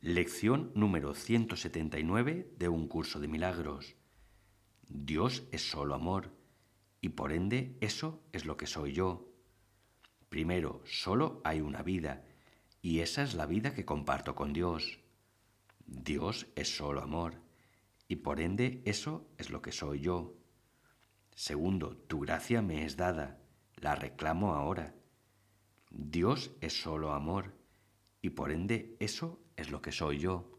Lección número 179 de un curso de milagros. Dios es solo amor y por ende eso es lo que soy yo. Primero, solo hay una vida y esa es la vida que comparto con Dios. Dios es solo amor y por ende eso es lo que soy yo. Segundo, tu gracia me es dada, la reclamo ahora. Dios es solo amor y por ende eso es lo que soy yo.